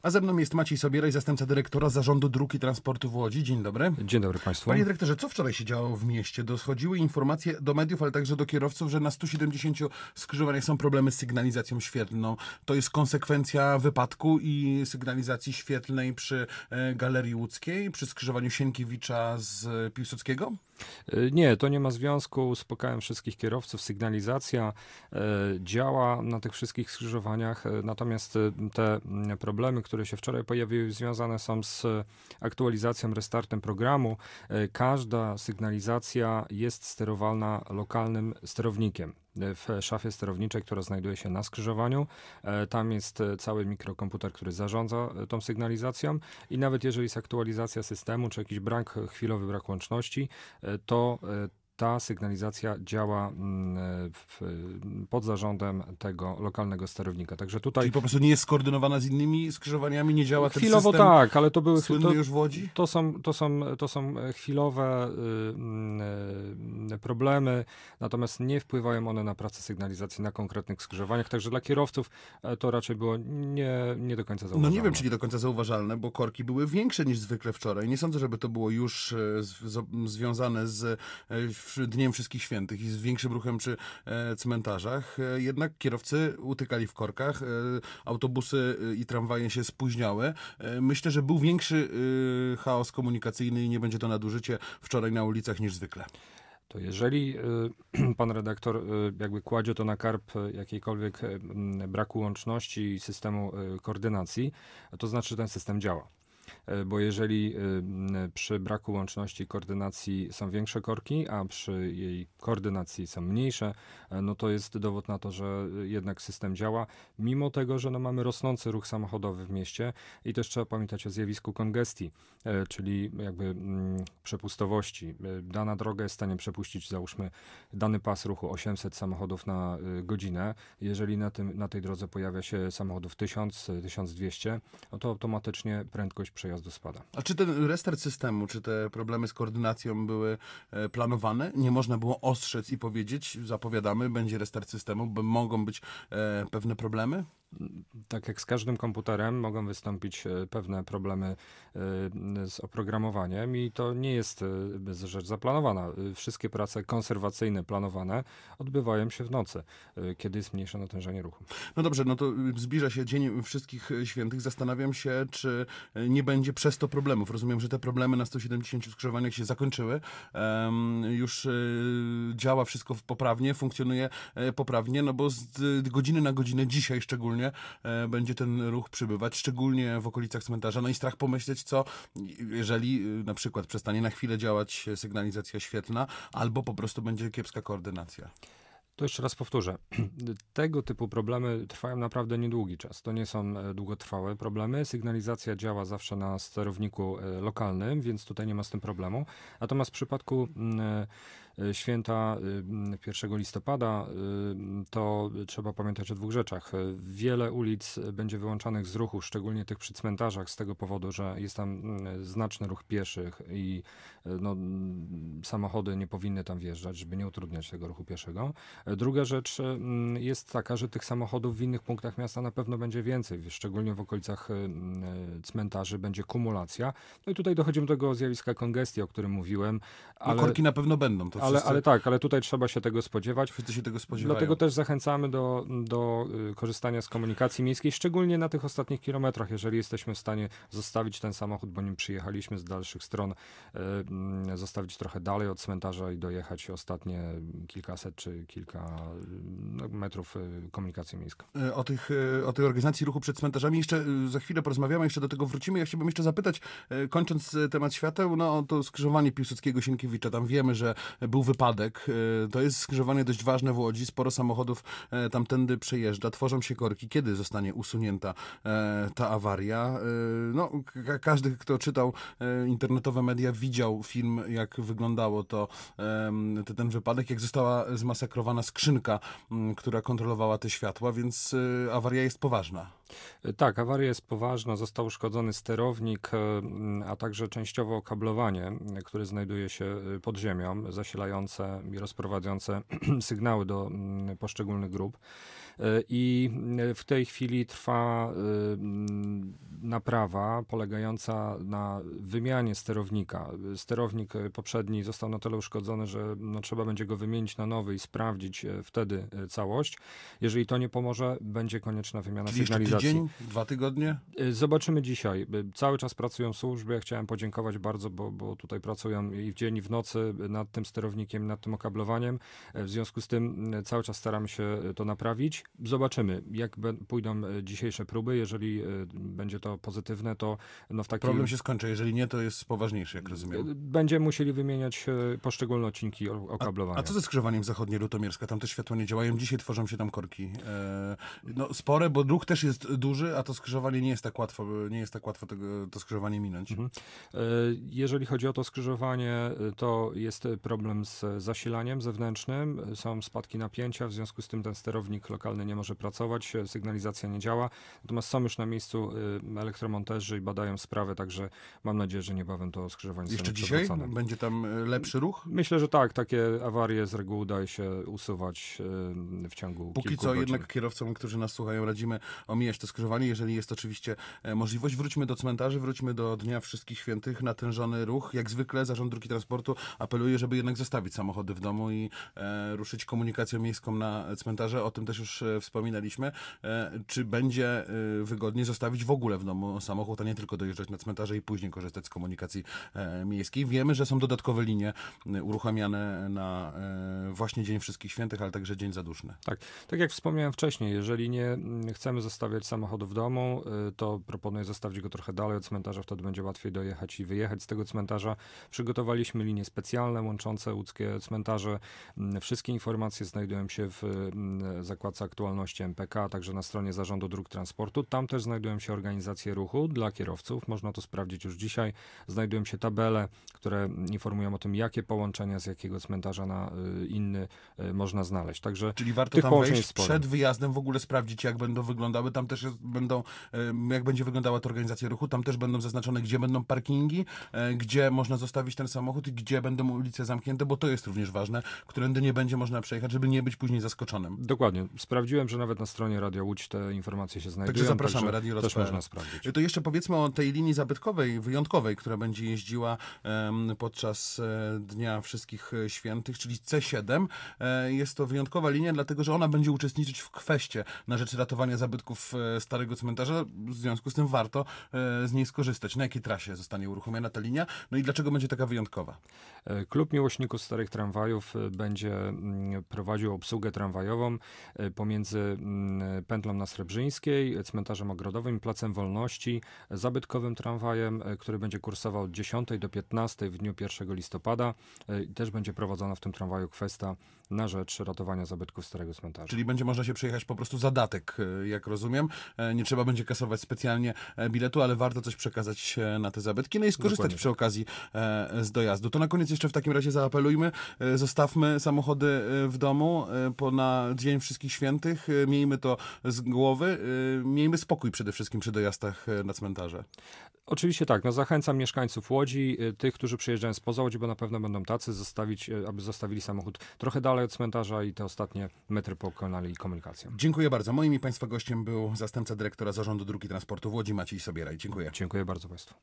A ze mną jest Maciej Sobieraj, zastępca dyrektora Zarządu Dróg i Transportu w Łodzi. Dzień dobry. Dzień dobry Państwu. Panie dyrektorze, co wczoraj się działo w mieście? Dochodziły informacje do mediów, ale także do kierowców, że na 170 skrzyżowaniach są problemy z sygnalizacją świetlną. To jest konsekwencja wypadku i sygnalizacji świetlnej przy Galerii Łódzkiej, przy skrzyżowaniu Sienkiewicza z Piłsudskiego? Nie, to nie ma związku. Uspokajam wszystkich kierowców. Sygnalizacja działa na tych wszystkich skrzyżowaniach, natomiast te problemy, które się wczoraj pojawiły, związane są z aktualizacją, restartem programu. Każda sygnalizacja jest sterowalna lokalnym sterownikiem. W szafie sterowniczej, która znajduje się na skrzyżowaniu. Tam jest cały mikrokomputer, który zarządza tą sygnalizacją i nawet jeżeli jest aktualizacja systemu, czy jakiś chwilowy brak łączności, to ta sygnalizacja działa pod zarządem tego lokalnego sterownika. Także tutaj... Czyli po prostu nie jest skoordynowana z innymi skrzyżowaniami, nie działa ten chwilowo system tak, ale to były słynny już w Łodzi? To są chwilowe problemy, natomiast nie wpływają one na pracę sygnalizacji na konkretnych skrzyżowaniach, także dla kierowców to raczej było nie do końca zauważalne. No nie wiem, czy nie do końca zauważalne, bo korki były większe niż zwykle wczoraj. Nie sądzę, żeby to było już związane z Dniem Wszystkich Świętych i z większym ruchem przy cmentarzach. Jednak kierowcy utykali w korkach, autobusy i tramwaje się spóźniały. Myślę, że był większy chaos komunikacyjny i nie będzie to nadużycie wczoraj na ulicach niż zwykle. To jeżeli pan redaktor jakby kładzie to na karb jakiejkolwiek braku łączności i systemu koordynacji, to znaczy, że ten system działa. Bo jeżeli przy braku łączności i koordynacji są większe korki, a przy jej koordynacji są mniejsze, no to jest dowód na to, że jednak system działa, mimo tego, że mamy rosnący ruch samochodowy w mieście i też trzeba pamiętać o zjawisku kongestii, czyli jakby przepustowości. Dana droga jest w stanie przepuścić, załóżmy, dany pas ruchu 800 samochodów na godzinę. Jeżeli na tej drodze pojawia się samochodów 1000-1200, no to automatycznie prędkość przejazdu spada. A czy ten restart systemu, czy te problemy z koordynacją były planowane? Nie można było ostrzec i powiedzieć, zapowiadamy, będzie restart systemu, bo mogą być pewne problemy? Tak jak z każdym komputerem mogą wystąpić pewne problemy z oprogramowaniem i to nie jest rzecz zaplanowana. Wszystkie prace konserwacyjne planowane odbywają się w nocy, kiedy jest mniejsze natężenie ruchu. No dobrze, no to zbliża się Dzień Wszystkich Świętych. Zastanawiam się, czy nie będzie przez to problemów. Rozumiem, że te problemy na 170 skrzyżowaniach się zakończyły. Już działa wszystko poprawnie, funkcjonuje poprawnie, no bo z godziny na godzinę, dzisiaj szczególnie, będzie ten ruch przybywać, szczególnie w okolicach cmentarza. No i strach pomyśleć, co jeżeli na przykład przestanie na chwilę działać sygnalizacja świetlna, albo po prostu będzie kiepska koordynacja. To jeszcze raz powtórzę. Tego typu problemy trwają naprawdę niedługi czas. To nie są długotrwałe problemy. Sygnalizacja działa zawsze na sterowniku lokalnym, więc tutaj nie ma z tym problemu. Natomiast w przypadku święta 1 listopada to trzeba pamiętać o dwóch rzeczach. Wiele ulic będzie wyłączanych z ruchu, szczególnie tych przy cmentarzach, z tego powodu, że jest tam znaczny ruch pieszych i samochody nie powinny tam wjeżdżać, żeby nie utrudniać tego ruchu pieszego. Druga rzecz jest taka, że tych samochodów w innych punktach miasta na pewno będzie więcej, szczególnie w okolicach cmentarzy będzie kumulacja. No i tutaj dochodzimy do tego zjawiska kongestii, o którym mówiłem. Ale korki na pewno będą. To ale tutaj trzeba się tego spodziewać. Wszyscy się tego spodziewają. Dlatego też zachęcamy do korzystania z komunikacji miejskiej, szczególnie na tych ostatnich kilometrach, jeżeli jesteśmy w stanie zostawić ten samochód, bo nim przyjechaliśmy z dalszych stron, zostawić trochę dalej od cmentarza i dojechać ostatnie kilkaset czy kilka metrów komunikacją miejską. O tej organizacji ruchu przed cmentarzami jeszcze za chwilę porozmawiamy, jeszcze do tego wrócimy. Ja chciałbym jeszcze zapytać, kończąc temat świateł, no to skrzyżowanie Piłsudskiego Sienkiewicza, tam wiemy, że był wypadek. To jest skrzyżowanie dość ważne w Łodzi, sporo samochodów tamtędy przejeżdża, tworzą się korki. Kiedy zostanie usunięta ta awaria? No, każdy, kto czytał internetowe media, widział film, jak wyglądało ten wypadek, jak została zmasakrowana skrzynka, która kontrolowała te światła, więc awaria jest poważna. Tak, awaria jest poważna, został uszkodzony sterownik, a także częściowo okablowanie, które znajduje się pod ziemią, zasilające i rozprowadzające sygnały do poszczególnych grup. I w tej chwili trwa naprawa polegająca na wymianie sterownika. Sterownik poprzedni został na tyle uszkodzony, że trzeba będzie go wymienić na nowy i sprawdzić wtedy całość. Jeżeli to nie pomoże, będzie konieczna wymiana Czyli jeszcze sygnalizacji. tydzień, 2 tygodnie? Zobaczymy dzisiaj. Cały czas pracują służby. Ja chciałem podziękować bardzo, bo tutaj pracują i w dzień, i w nocy nad tym sterownikiem, nad tym okablowaniem. W związku z tym cały czas staramy się to naprawić. Zobaczymy, jak pójdą dzisiejsze próby. Jeżeli będzie to pozytywne, to w takim... Problem się skończy, jeżeli nie, to jest poważniejszy, jak rozumiem. Będziemy musieli wymieniać poszczególne odcinki okablowania. A co ze skrzyżowaniem zachodnie Lutomierska? Tam też światło nie działają. Dzisiaj tworzą się tam korki. Spore, bo ruch też jest duży, a to skrzyżowanie nie jest tak łatwo to skrzyżowanie minąć. Jeżeli chodzi o to skrzyżowanie, to jest problem z zasilaniem zewnętrznym. Są spadki napięcia, w związku z tym ten sterownik lokalny nie może pracować, sygnalizacja nie działa. Natomiast są już na miejscu elektromonterzy i badają sprawę, także mam nadzieję, że niebawem to skrzyżowanie Jeszcze zostanie dzisiaj przywrócone. będzie tam lepszy ruch? Myślę, że tak. Takie awarie z reguły udaje się usuwać w ciągu Póki kilku co godzin. jednak kierowcom, którzy nas słuchają, radzimy omijać to skrzyżowanie, jeżeli jest oczywiście możliwość. Wróćmy do cmentarzy, wróćmy do Dnia Wszystkich Świętych, natężony ruch. Jak zwykle Zarząd Dróg i Transportu apeluje, żeby jednak zostawić samochody w domu i ruszyć komunikacją miejską na cmentarze. O tym też już wspominaliśmy. Czy będzie wygodnie zostawić w ogóle w domu samochód, a nie tylko dojeżdżać na cmentarze i później korzystać z komunikacji miejskiej? Wiemy, że są dodatkowe linie uruchamiane na właśnie Dzień Wszystkich Świętych, ale także Dzień Zaduszny. Tak jak wspomniałem wcześniej, jeżeli nie chcemy zostawiać samochodu w domu, to proponuję zostawić go trochę dalej od cmentarza, wtedy będzie łatwiej dojechać i wyjechać z tego cmentarza. Przygotowaliśmy linie specjalne łączące łódzkie cmentarze. Wszystkie informacje znajdują się w zakładce aktualności MPK, a także na stronie Zarządu Dróg Transportu. Tam też znajdują się organizacje ruchu dla kierowców. Można to sprawdzić już dzisiaj. Znajdują się tabele, które informują o tym, jakie połączenia z jakiego cmentarza na inny można znaleźć. Także czyli warto tych tam połączeń wejść jest sporo. przed wyjazdem, w ogóle sprawdzić, jak będą wyglądały. Tam też jak będzie wyglądała ta organizacja ruchu, tam też będą zaznaczone, gdzie będą parkingi, gdzie można zostawić ten samochód i gdzie będą ulice zamknięte, bo to jest również ważne, którędy nie będzie można przejechać, żeby nie być później zaskoczonym. Dokładnie. Sprawdziłem, że nawet na stronie Radio Łódź te informacje się znajdują. Także zapraszamy, także Radio też Los.pl. można sprawdzić. To jeszcze powiedzmy o tej linii zabytkowej, wyjątkowej, która będzie jeździła podczas Dnia Wszystkich Świętych, czyli C7. Jest to wyjątkowa linia, dlatego że ona będzie uczestniczyć w kweście na rzecz ratowania zabytków Starego Cmentarza. W związku z tym warto z niej skorzystać. Na jakiej trasie zostanie uruchomiona ta linia? No i dlaczego będzie taka wyjątkowa? Klub Miłośników Starych Tramwajów będzie prowadził obsługę tramwajową pomiędzy pętlą na Srebrzyńskiej, cmentarzem ogrodowym, Placem Wolności, zabytkowym tramwajem, który będzie kursował od 10 do 15 w dniu 1 listopada. Też będzie prowadzona w tym tramwaju kwesta na rzecz ratowania zabytków Starego Cmentarza. Czyli będzie można się przejechać po prostu za datek, jak rozumiem. Nie trzeba będzie kasować specjalnie biletu, ale warto coś przekazać na te zabytki, no i skorzystać Dokładnie przy okazji z dojazdu. To na koniec jeszcze w takim razie zaapelujmy. Zostawmy samochody w domu na Dzień Wszystkich Świętych. Miejmy to z głowy. Miejmy spokój przede wszystkim przy dojazdach na cmentarze. Oczywiście tak. No zachęcam mieszkańców Łodzi, tych, którzy przyjeżdżają spoza Łodzi, bo na pewno będą tacy, aby zostawili samochód trochę dalej od cmentarza i te ostatnie metry pokonali komunikacją. Dziękuję bardzo. Moim i Państwa gościem był zastępca dyrektora Zarządu Dróg i Transportu w Łodzi, Maciej Sobieraj. Dziękuję. Dziękuję bardzo Państwu.